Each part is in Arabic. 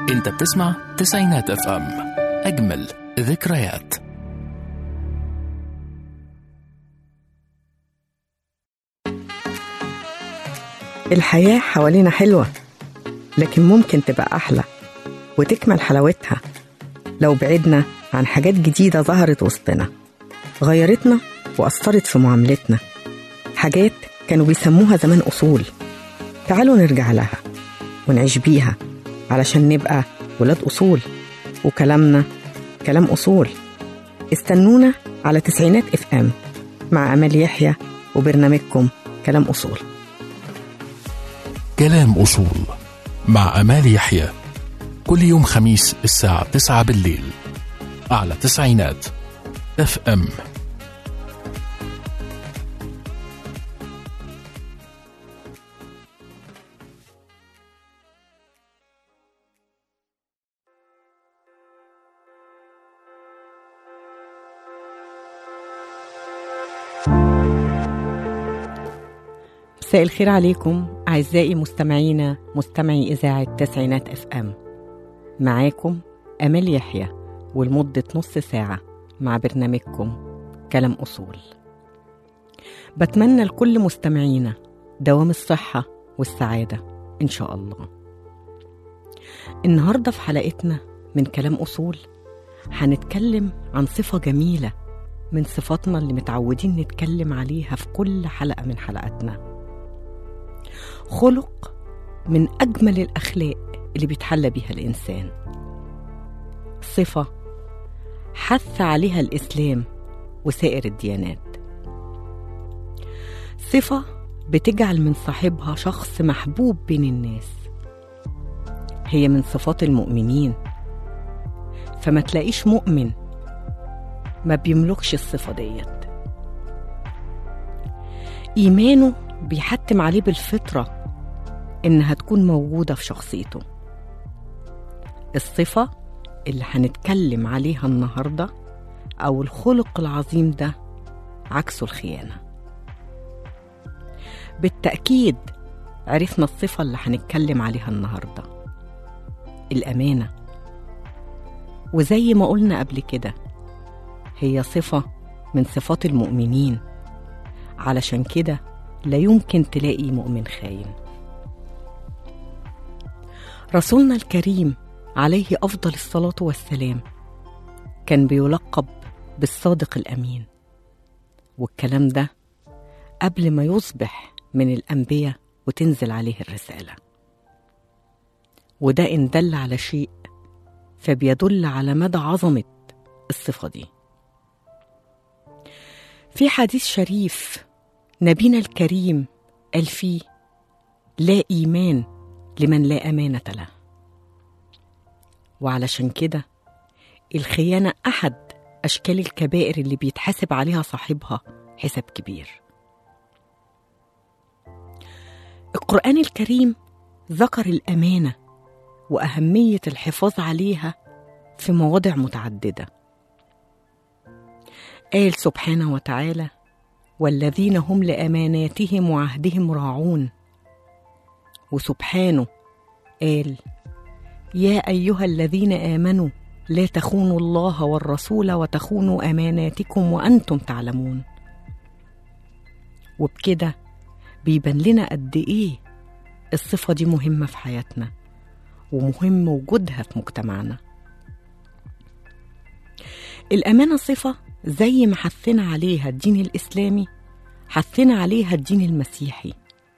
انت بتسمع تسعينات اف ام، اجمل ذكريات. الحياة حوالينا حلوة، لكن ممكن تبقى أحلى وتكمل حلاوتها لو بعدنا عن حاجات جديدة ظهرت وسطنا، غيرتنا وأثرت في معاملتنا. حاجات كانوا بيسموها زمان أصول، تعالوا نرجع لها ونعيش بيها علشان نبقى ولاد أصول وكلامنا كلام أصول. استنونا على تسعينات اف ام مع أمال يحيى وبرنامجكم كلام أصول. كلام أصول مع أمال يحيى، كل يوم خميس الساعة 9 بالليل على تسعينات اف ام. مساء الخير عليكم أعزائي مستمعينا مستمعي إذاعة تسعينات اف ام. معاكم أمال يحيى ولمدة نص ساعة مع برنامجكم كلام أصول. بتمنى لكل مستمعينا دوام الصحة والسعادة إن شاء الله. النهاردة في حلقتنا من كلام أصول هنتكلم عن صفة جميلة من صفاتنا اللي متعودين نتكلم عليها في كل حلقة من حلقاتنا. خلق من أجمل الأخلاق اللي بيتحلى بيها الإنسان، صفة حث عليها الإسلام وسائر الديانات، صفة بتجعل من صاحبها شخص محبوب بين الناس. هي من صفات المؤمنين، فما تلاقيش مؤمن ما بيملكش الصفة ديت. إيمانه بيحتم عليه بالفطرة إنها تكون موجودة في شخصيته. الصفة اللي هنتكلم عليها النهاردة أو الخلق العظيم ده عكسه الخيانة. بالتأكيد عرفنا الصفة اللي هنتكلم عليها النهاردة، الأمانة. وزي ما قلنا قبل كده هي صفة من صفات المؤمنين، علشان كده لا يمكن تلاقي مؤمن خاين. رسولنا الكريم عليه أفضل الصلاة والسلام كان بيلقب بالصادق الأمين، والكلام ده قبل ما يصبح من الأنبياء وتنزل عليه الرسالة. وده إن دل على شيء فبيدل على مدى عظمة الصفة دي. في حديث شريف نبينا الكريم قال فيه: لا إيمان لمن لا أمانة له. وعلشان كده الخيانة أحد أشكال الكبائر اللي بيتحاسب عليها صاحبها حساب كبير. القرآن الكريم ذكر الأمانة وأهمية الحفاظ عليها في مواضع متعددة. قال سبحانه وتعالى: والذين هم لأماناتهم وعهدهم راعون. وسبحانه قال: يا أيها الذين آمنوا لا تخونوا الله والرسول وتخونوا أماناتكم وأنتم تعلمون. وبكده بيبان لنا قد إيه الصفة دي مهمة في حياتنا ومهم وجودها في مجتمعنا. الأمانة صفة زي ما حثنا عليها الدين الإسلامي حثنا عليها الدين المسيحي.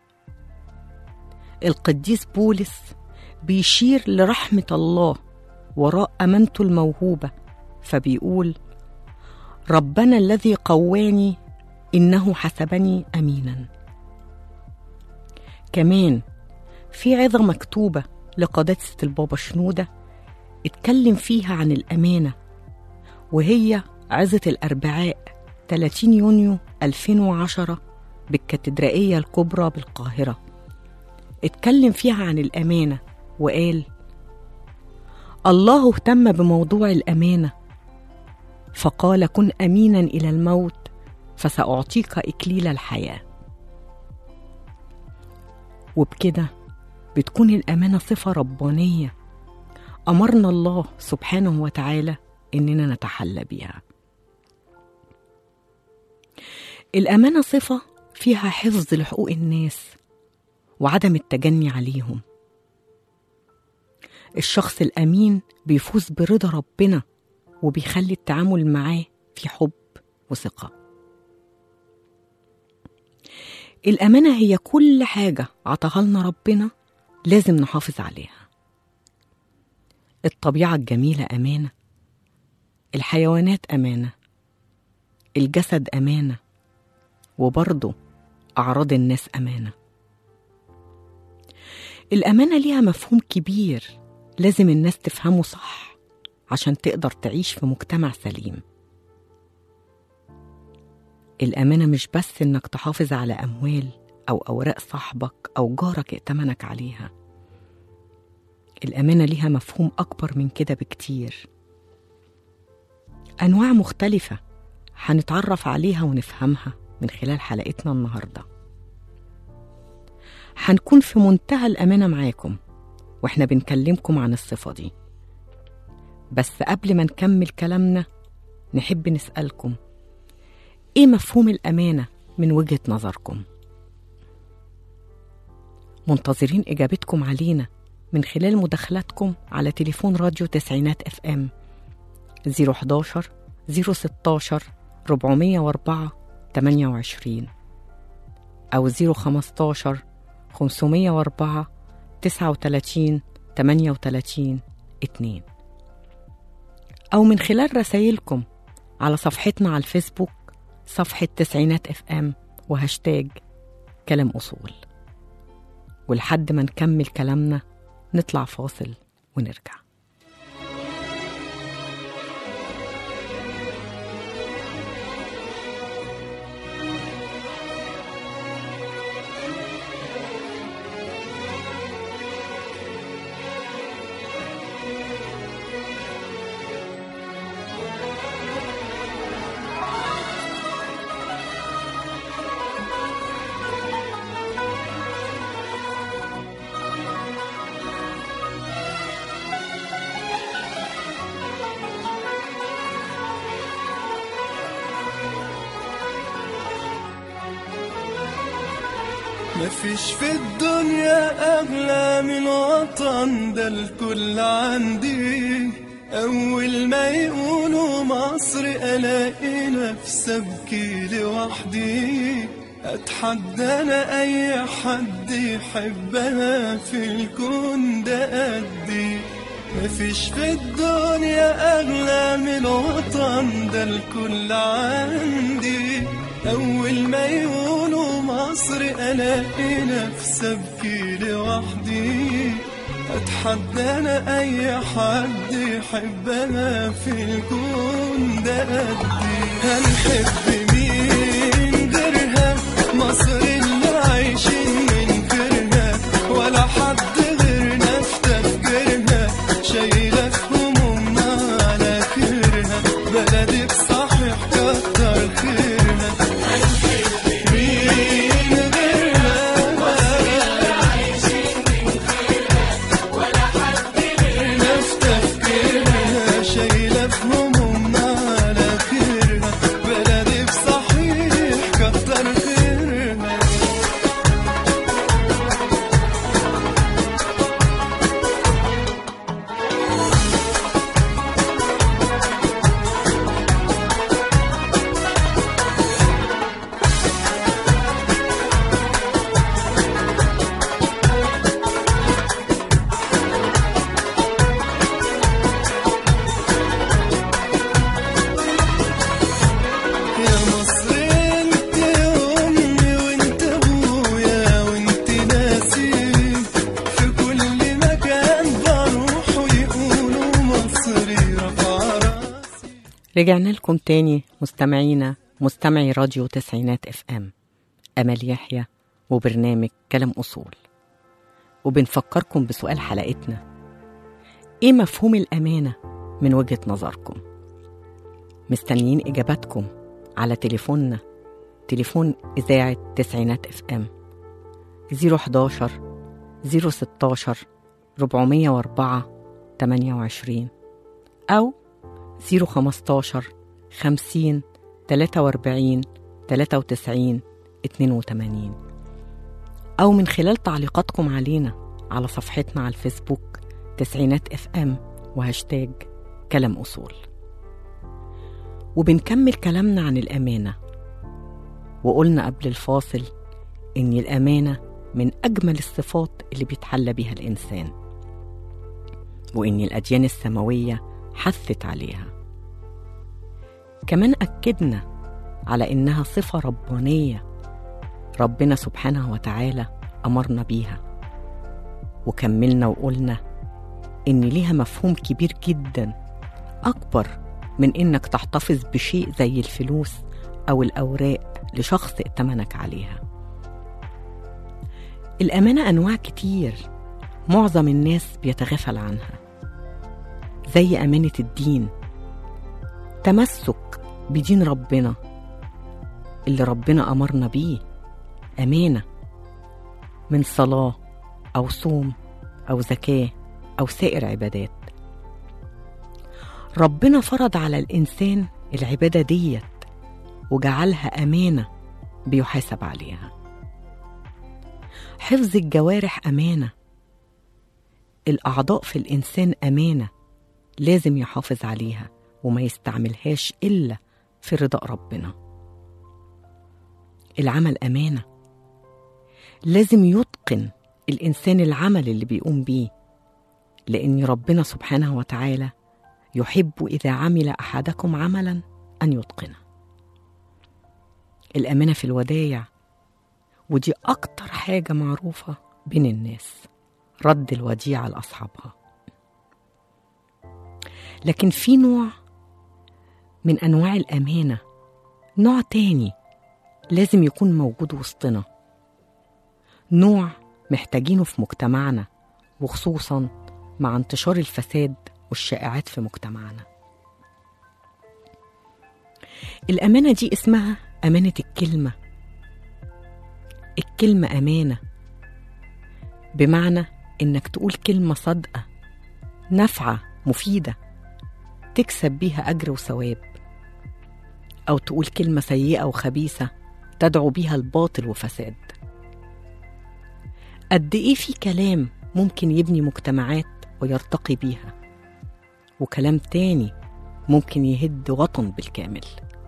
القديس بولس بيشير لرحمة الله وراء أمانته الموهوبة، فبيقول: ربنا الذي قواني إنه حسبني أمينا. كمان في عظة مكتوبة لقداسة البابا شنودة اتكلم فيها عن الأمانة، وهي عظة الأربعاء 30 يونيو 2010 بالكاتدرائية الكبرى بالقاهرة. اتكلم فيها عن الأمانة وقال: الله اهتم بموضوع الأمانة فقال: كن أمينا إلى الموت فسأعطيك إكليل الحياة. وبكده بتكون الأمانة صفة ربانية أمرنا الله سبحانه وتعالى إننا نتحلى بيها. الأمانة صفة فيها حفظ لحقوق الناس وعدم التجني عليهم. الشخص الأمين بيفوز برضا ربنا وبيخلي التعامل معاه في حب وثقة. الأمانة هي كل حاجة عطاها لنا ربنا لازم نحافظ عليها. الطبيعة الجميلة أمانة، الحيوانات أمانة، الجسد أمانة، وبرضه أعراض الناس أمانة. الأمانة ليها مفهوم كبير لازم الناس تفهمه صح عشان تقدر تعيش في مجتمع سليم. الأمانة مش بس إنك تحافظ على أموال أو أوراق صاحبك أو جارك ائتمنك عليها. الأمانة ليها مفهوم أكبر من كده بكتير، أنواع مختلفة هنتعرف عليها ونفهمها من خلال حلقتنا النهاردة. هنكون في منتهى الأمانة معاكم وإحنا بنكلمكم عن الصفة دي. بس قبل ما نكمل كلامنا نحب نسألكم، إيه مفهوم الأمانة من وجهة نظركم؟ منتظرين إجابتكم علينا من خلال مداخلاتكم على تليفون راديو تسعينات FM 011 016 404 28 أو 015 504 39 38 2، أو من خلال رسائلكم على صفحتنا على الفيسبوك صفحة تسعينات FM وهاشتاج كلام أصول. ولحد ما نكمل كلامنا نطلع فاصل ونرجع. مفيش في الدنيا أغلى من وطن، ده الكل عندي. أول ما يقولوا مصر ألاقي نفسي أبكي لوحدي. أتحدى أنا أي حد يحبها في الكون ده قدي. مفيش في الدنيا أغلى من وطن، ده الكل عندي. أول ما يقولوا مصر ألاقي نفسي أبكي لوحدي. أتحدى أنا أي حد يحبها في الكون ده قدي. هنحب مين غيرها؟ مصر اللي عايشين من غيرها، ولا حد غيرنا في تفكيرها. شايلة في همومنا على خيرها، بلدي بصحيح كتر خيرها. رجعنا لكم تاني مستمعي راديو تسعينات FM. أمل يحيى وبرنامج كلام أصول، وبنفكركم بسؤال حلقتنا: إيه مفهوم الأمانة من وجهة نظركم؟ مستنيين إجاباتكم على تليفوننا، تليفون إذاعة تسعينات FM 011 016 404 28 أو 015 50 43 93 82 أو من خلال تعليقاتكم علينا على صفحتنا على الفيسبوك تسعينات FM وهاشتاج كلام أصول. وبنكمل كلامنا عن الأمانة، وقلنا قبل الفاصل إن الأمانة من أجمل الصفات اللي بيتحلى بيها الإنسان، وإن الأديان السماوية حثت عليها. كمان أكدنا على إنها صفة ربانية ربنا سبحانه وتعالى أمرنا بيها، وكملنا وقلنا إن ليها مفهوم كبير جدا أكبر من إنك تحتفظ بشيء زي الفلوس أو الأوراق لشخص ائتمنك عليها. الأمانة أنواع كتير معظم الناس بيتغافل عنها، زي أمانة الدين، تمسك بدين ربنا اللي ربنا أمرنا بيه، أمانة من صلاة أو صوم أو زكاة أو سائر عبادات. ربنا فرض على الإنسان العبادة ديت وجعلها أمانة بيحاسب عليها. حفظ الجوارح أمانة، الأعضاء في الإنسان أمانة لازم يحافظ عليها وما يستعملهاش إلا في رضا ربنا. العمل أمانة، لازم يتقن الإنسان العمل اللي بيقوم بيه، لأن ربنا سبحانه وتعالى يحب إذا عمل أحدكم عملا أن يتقنه. الأمانة في الودايع، ودي أكتر حاجة معروفة بين الناس، رد الوديعة لأصحابها. لكن في نوع من أنواع الأمانة، نوع تاني لازم يكون موجود وسطنا، نوع محتاجينه في مجتمعنا، وخصوصا مع انتشار الفساد والشائعات في مجتمعنا. الأمانة دي اسمها أمانة الكلمة. الكلمة أمانة بمعنى إنك تقول كلمة صادقة نافعة مفيدة تكسب بيها أجر وثواب، أو تقول كلمة سيئة وخبيثة تدعو بيها الباطل وفساد. قد إيه في كلام ممكن يبني مجتمعات ويرتقي بيها، وكلام تاني ممكن يهد وطن بالكامل.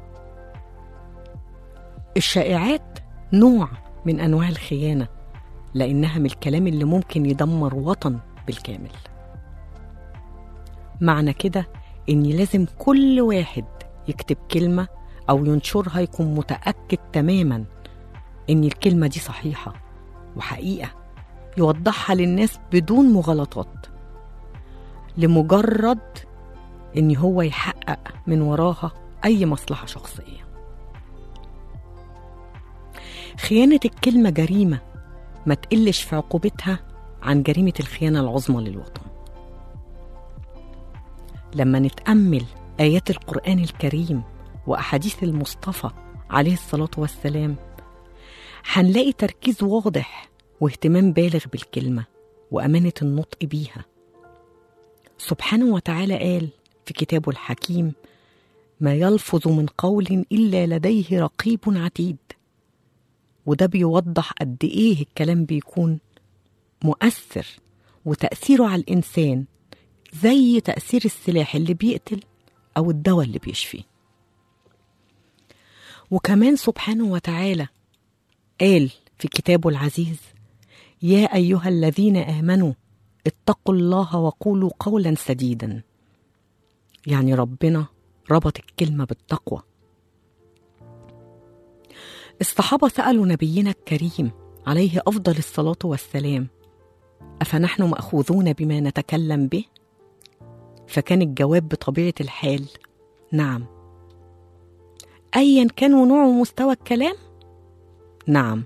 الشائعات نوع من أنواع الخيانة، لأنها من الكلام اللي ممكن يدمر وطن بالكامل. معنى كده إن لازم كل واحد يكتب كلمة أو ينشرها يكون متأكد تماما إن الكلمة دي صحيحة وحقيقة، يوضحها للناس بدون مغالطات، لمجرد إن هو يحقق من وراها أي مصلحة شخصية. خيانة الكلمة جريمة ما تقلش في عقوبتها عن جريمة الخيانة العظمى للوطن. لما نتأمل آيات القرآن الكريم وأحاديث المصطفى عليه الصلاة والسلام، هنلاقي تركيز واضح واهتمام بالغ بالكلمة وأمانة النطق بيها. سبحانه وتعالى قال في كتابه الحكيم: ما يلفظ من قول إلا لديه رقيب عتيد. وده بيوضح قد إيه الكلام بيكون مؤثر، وتأثيره على الإنسان زي تأثير السلاح اللي بيقتل أو الدواء اللي بيشفي. وكمان سبحانه وتعالى قال في كتابه العزيز: يا أيها الذين آمنوا اتقوا الله وقولوا قولا سديدا. يعني ربنا ربط الكلمة بالتقوى. الصحابة سألوا نبينا الكريم عليه أفضل الصلاة والسلام: أفنحن مأخوذون بما نتكلم به؟ فكان الجواب بطبيعة الحال: نعم. أيا كان نوع ومستوى الكلام؟ نعم.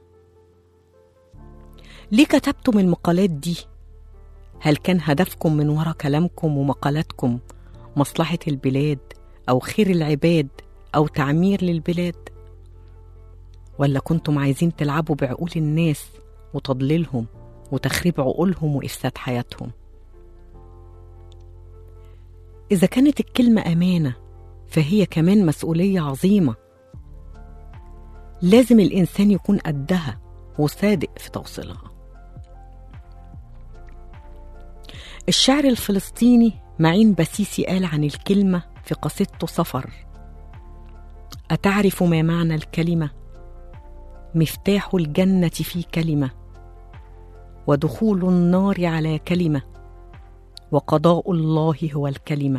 ليه كتبتم المقالات دي؟ هل كان هدفكم من وراء كلامكم ومقالاتكم مصلحة البلاد أو خير العباد أو تعمير للبلاد؟ ولا كنتم عايزين تلعبوا بعقول الناس وتضليلهم وتخريب عقولهم وإفساد حياتهم؟ إذا كانت الكلمة أمانة فهي كمان مسؤولية عظيمة، لازم الإنسان يكون قدها وصادق في توصيلها. الشاعر الفلسطيني معين بسيسي قال عن الكلمة في قصيدته سفر: أتعرف ما معنى الكلمة؟ مفتاح الجنة في كلمة، ودخول النار على كلمة، وقضاء الله هو الكلمة.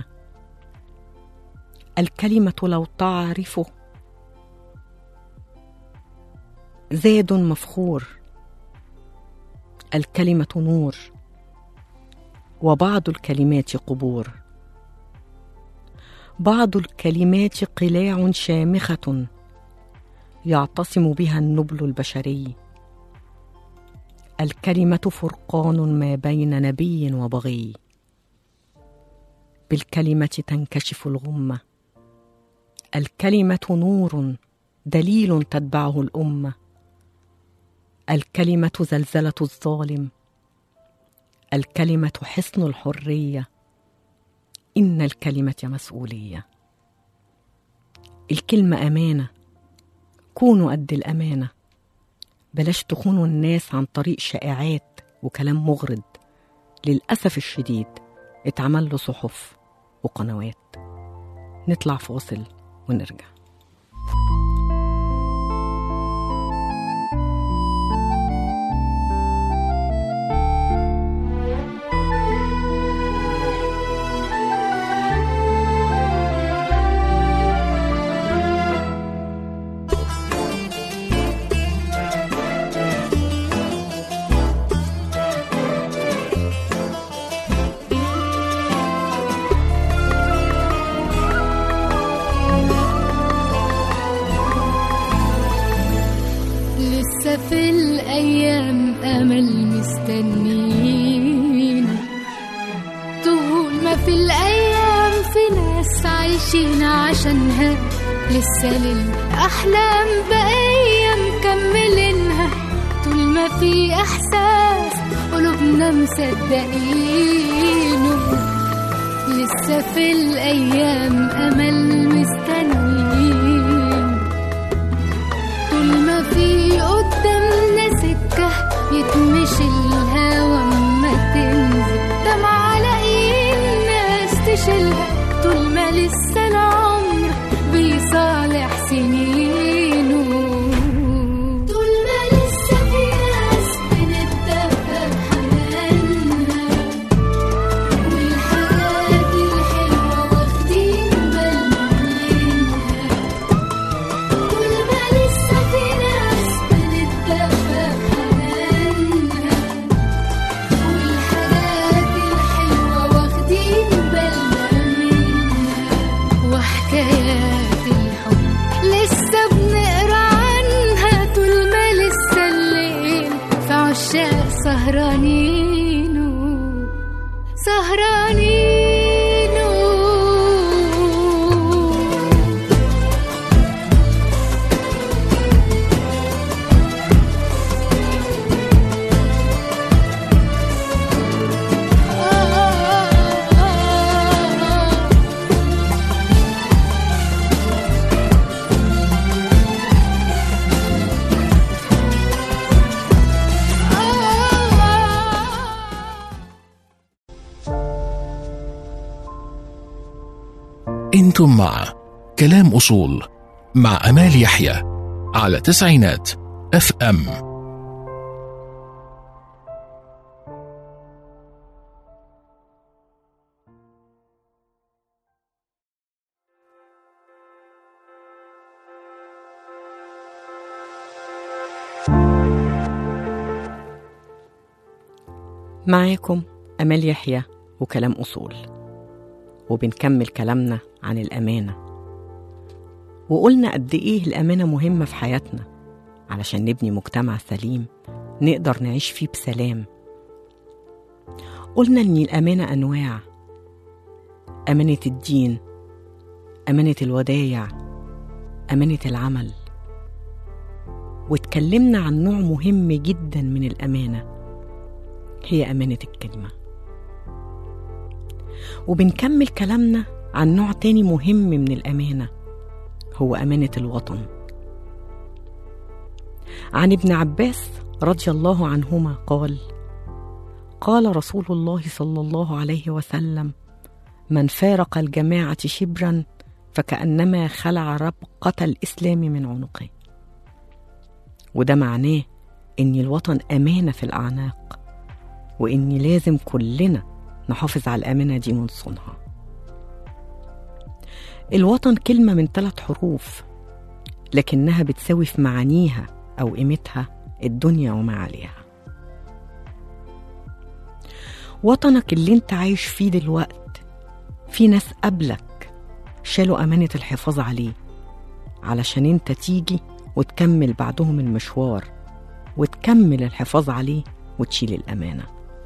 الكلمة لو تعرفه زاد مفخور، الكلمة نور، وبعض الكلمات قبور. بعض الكلمات قلاع شامخة يعتصم بها النبل البشري. الكلمة فرقان ما بين نبي وبغي، بالكلمة تنكشف الغمة. الكلمة نور دليل تتبعه الأمة. الكلمة زلزلة الظالم، الكلمة حصن الحرية. إن الكلمة مسؤولية. الكلمة أمانة، كونوا قد الأمانة. بلاش تخونوا الناس عن طريق شائعات وكلام مغرض للأسف الشديد اتعمل له صحف وقنوات. نطلع فاصل ونرجع. في الأيام أمل مستنين، طول ما في الأيام في ناس عايشين عشانها، لسه للأحلام بقية مكملينها. طول ما في إحساس قلوبنا مصدقينه، لسه في الأيام أمل مستنين. طول ما في قدامنا سكة يتمشي الهوا اما تنزل دمعة على ايد ناس تشيلها. طول ما لسه العمر بيصالح سنينه، طول ما لسه في ناس بنتدفى بحنانها، والحاجات الحلوة واخدين بالنا منها. طول ما لسه في ناس بنتدفى بحنانها، والحاجات الحلوة واخدين بالنا منها. وحكايات الحب لسه بنقرا عنها، طول ما لسه الليل في عشاق سهرانينه سهرانينه. انتم مع كلام أصول مع أمال يحيى على تسعينات FM. معاكم أمال يحيى وكلام أصول، وبنكمل كلامنا عن الأمانة. وقلنا قد إيه الأمانة مهمة في حياتنا علشان نبني مجتمع سليم نقدر نعيش فيه بسلام. قلنا إن الأمانة أنواع: أمانة الدين، أمانة الودايع، أمانة العمل. واتكلمنا عن نوع مهم جدا من الأمانة، هي أمانة الكلمة. وبنكمل كلامنا عن نوع تاني مهم من الأمانة، هو أمانة الوطن. عن ابن عباس رضي الله عنهما قال: قال رسول الله صلى الله عليه وسلم: من فارق الجماعة شبرا فكأنما خلع ربقة الإسلام من عنقه. وده معناه إن الوطن أمانة في الأعناق، وإن لازم كلنا نحافظ على الأمانة دي ونصونها. الوطن كلمة من 3 حروف، لكنها بتساوي في معانيها أو قيمتها الدنيا وما عليها. وطنك اللي انت عايش فيه دلوقت، في ناس قبلك شالوا أمانة الحفاظ عليه علشان انت تيجي وتكمل بعدهم المشوار، وتكمل الحفاظ عليه وتشيل الأمانة.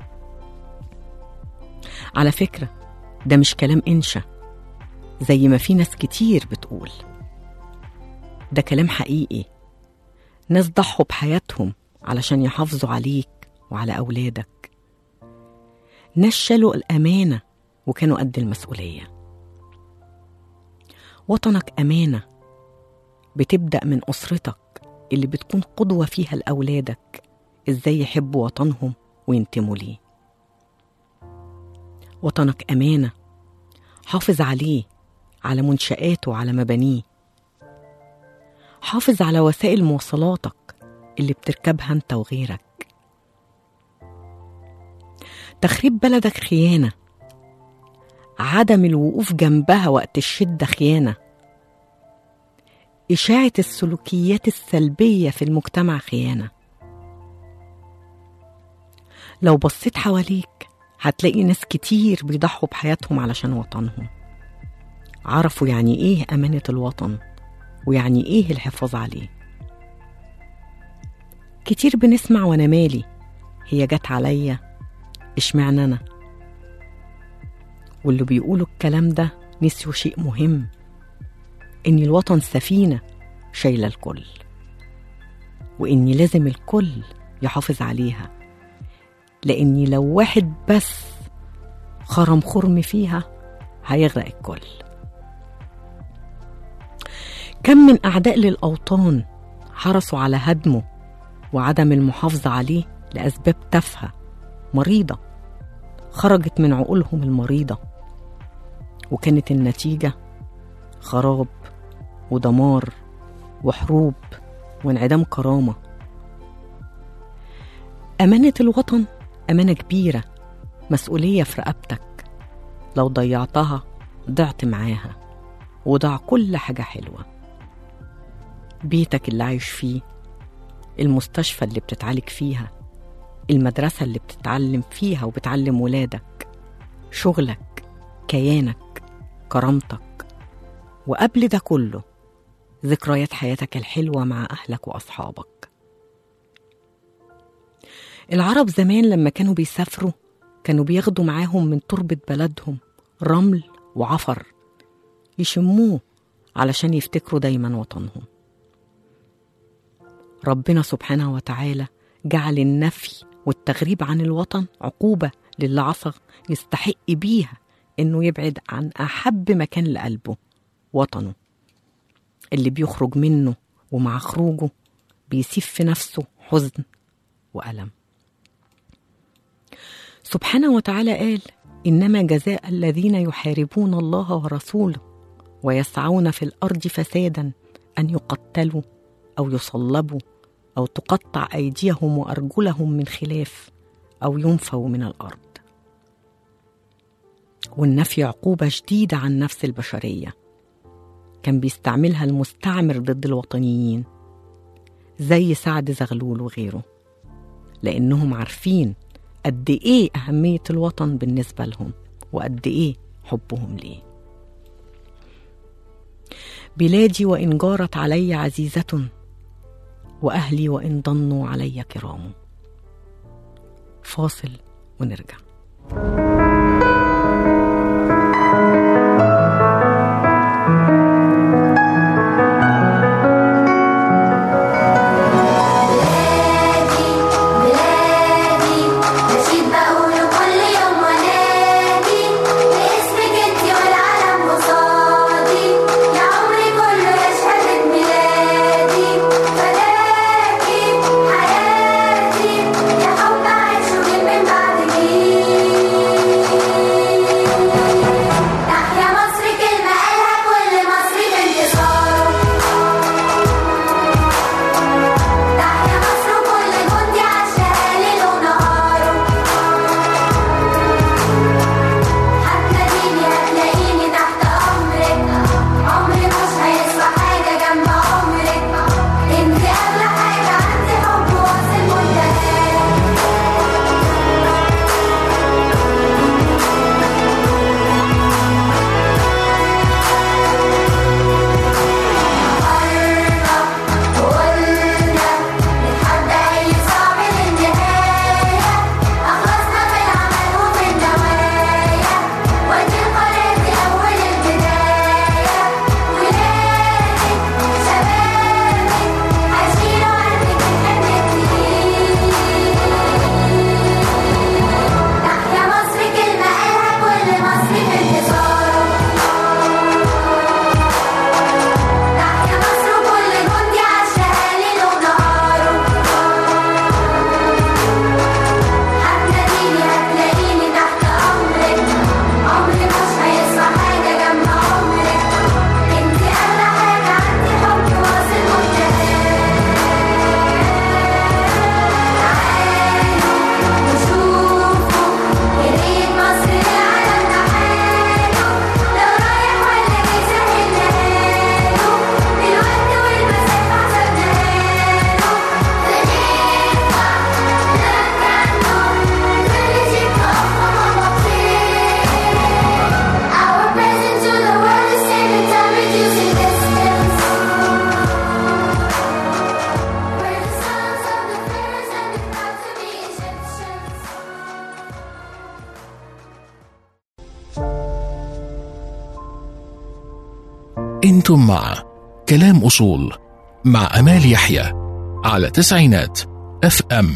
على فكرة ده مش كلام إنشا زي ما في ناس كتير بتقول، ده كلام حقيقي. ناس ضحوا بحياتهم علشان يحافظوا عليك وعلى أولادك. ناس شالوا الأمانة وكانوا قد المسؤولية. وطنك أمانة بتبدأ من أسرتك اللي بتكون قدوة فيها لأولادك إزاي يحبوا وطنهم وينتموا ليه. وطنك أمانة، حافظ عليه، على منشآته وعلى مبانيه. حافظ على وسائل مواصلاتك اللي بتركبها انت وغيرك. تخريب بلدك خيانة، عدم الوقوف جنبها وقت الشدة خيانة، إشاعة السلوكيات السلبية في المجتمع خيانة. لو بصيت حواليك هتلاقي ناس كتير بيضحوا بحياتهم علشان وطنهم، عرفوا يعني إيه أمانة الوطن ويعني إيه الحفاظ عليه. كتير بنسمع وأنا مالي، هي جت عليا، اشمعنى أنا؟ واللي بيقولوا الكلام ده نسيوا شيء مهم، إن الوطن سفينة شايلة الكل، وإن لازم الكل يحافظ عليها، لأن لو واحد بس خرم فيها هيغرق الكل. كم من أعداء للأوطان حرصوا على هدمه وعدم المحافظة عليه لأسباب تافهة مريضة خرجت من عقولهم المريضة، وكانت النتيجة خراب ودمار وحروب وانعدام كرامة. أمانة الوطن أمانة كبيرة، مسؤولية في رقبتك، لو ضيعتها ضعت معاها وضع كل حاجة حلوة. بيتك اللي عايش فيه، المستشفى اللي بتتعالج فيها، المدرسة اللي بتتعلم فيها وبتعلم ولادك، شغلك، كيانك، كرامتك، وقبل ده كله ذكريات حياتك الحلوة مع أهلك وأصحابك. العرب زمان لما كانوا بيسافروا كانوا بياخدوا معاهم من تربة بلدهم رمل وعفر يشموه علشان يفتكروا دايما وطنهم. ربنا سبحانه وتعالى جعل النفي والتغريب عن الوطن عقوبة للي عصى يستحق بيها إنه يبعد عن أحب مكان لقلبه، وطنه اللي بيخرج منه ومع خروجه بيسيب في نفسه حزن وألم. سبحانه وتعالى قال: إنما جزاء الذين يحاربون الله ورسوله ويسعون في الأرض فسادا أن يقتلوا أو يصلبوا أو تقطع أيديهم وأرجلهم من خلاف أو ينفوا من الأرض. والنفي عقوبة شديدة عن نفس البشرية كان بيستعملها المستعمر ضد الوطنيين زي سعد زغلول وغيره، لأنهم عارفين قد إيه أهمية الوطن بالنسبة لهم وقد إيه حبهم ليه. بلادي وإن جارت علي عزيزة وأهلي وإن ضنوا علي كرام. فاصل ونرجع. بلادي بلادي نشيد بقوله كل يوم ونادي انتم مع كلام أصول مع أمال يحيى على تسعينات FM.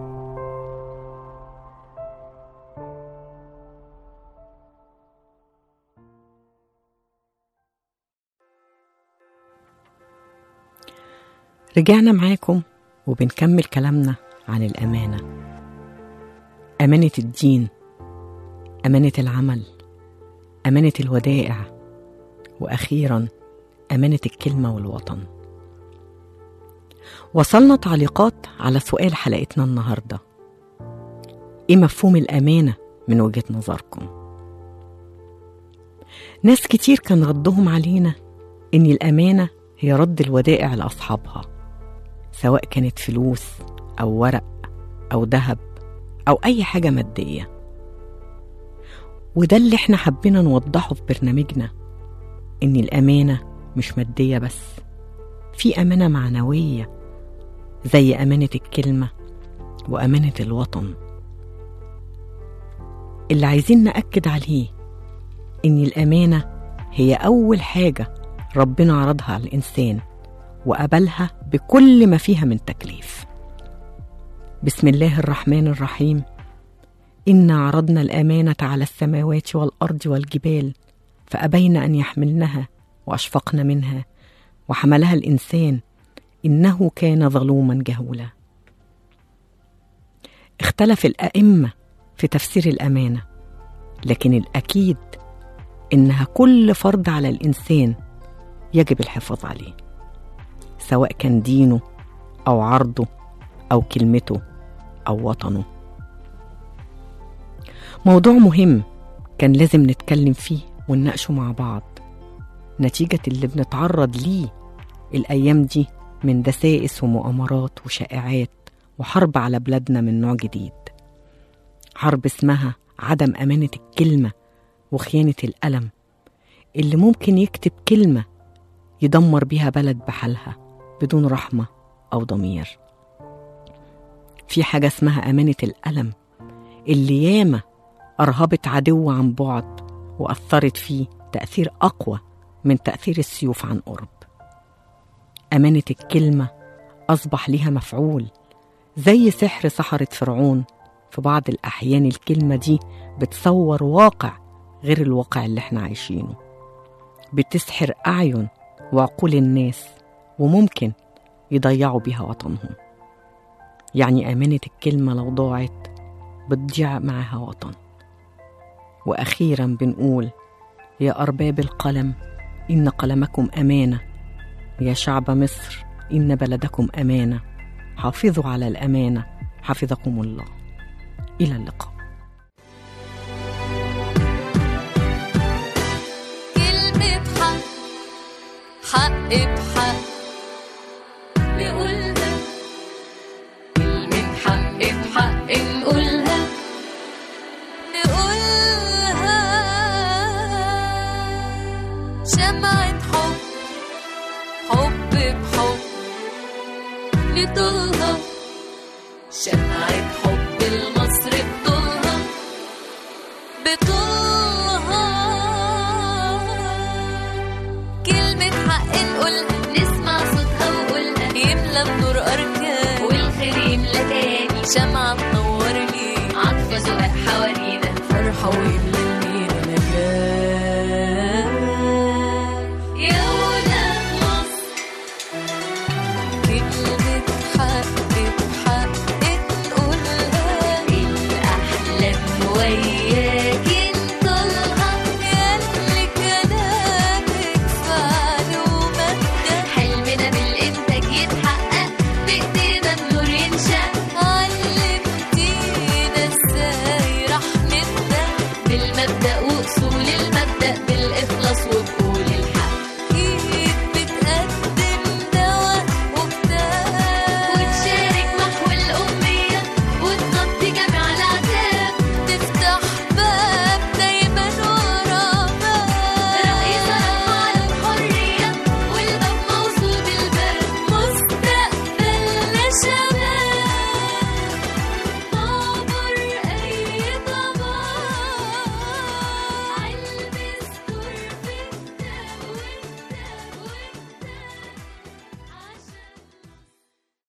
رجعنا معاكم وبنكمل كلامنا عن الأمانة. أمانة الدين، أمانة العمل، أمانة الودائع، وأخيراً أمانة الكلمة والوطن. وصلنا تعليقات على سؤال حلقتنا النهاردة: إيه مفهوم الأمانة من وجهة نظركم؟ ناس كتير كان ردهم علينا إن الأمانة هي رد الودائع لأصحابها، سواء كانت فلوس أو ورق أو ذهب أو أي حاجة مادية. وده اللي احنا حبينا نوضحه في برنامجنا، إن الأمانة مش مادية بس، في أمانة معنوية زي أمانة الكلمة وأمانة الوطن. اللي عايزين نأكد عليه إن الأمانة هي أول حاجة ربنا عرضها على الإنسان وقبلها بكل ما فيها من تكليف. بسم الله الرحمن الرحيم: إنا عرضنا الأمانة على السماوات والأرض والجبال فأبين أن يحملنها وأشفقن منها وحملها الإنسان إنه كان ظلوما جهولا. اختلف الأئمة في تفسير الأمانة، لكن الأكيد إنها كل فرض على الإنسان يجب الحفاظ عليه، سواء كان دينه أو عرضه أو كلمته أو وطنه. موضوع مهم كان لازم نتكلم فيه ونناقشه مع بعض، نتيجة اللي بنتعرض ليه الأيام دي من دسائس ومؤامرات وشائعات وحرب على بلادنا من نوع جديد، حرب اسمها عدم أمانة الكلمة وخيانة القلم، اللي ممكن يكتب كلمة يدمر بيها بلد بحالها بدون رحمة أو ضمير. في حاجة اسمها أمانة القلم اللي ياما أرهبت عدو عن بعد وأثرت فيه تأثير أقوى من تأثير السيوف عن قرب. أمانة الكلمة أصبح ليها مفعول زي سحر سحرة فرعون. في بعض الأحيان الكلمة دي بتصور واقع غير الواقع اللي احنا عايشينه، بتسحر أعين وعقول الناس وممكن يضيعوا بيها وطنهم. يعني أمانة الكلمة لو ضاعت بتضيع معها وطن. وأخيرا بنقول: يا أرباب القلم إن قلمكم أمانة، يا شعب مصر إن بلدكم أمانة، حافظوا على الأمانة حفظكم الله. إلى اللقاء. كلمة حق، حق بحق نقولها، كلمة حق بحق نقولها، نقولها شمعة حب، حب بحب لطولها، شمعة حب المصر بطولها، بطولها.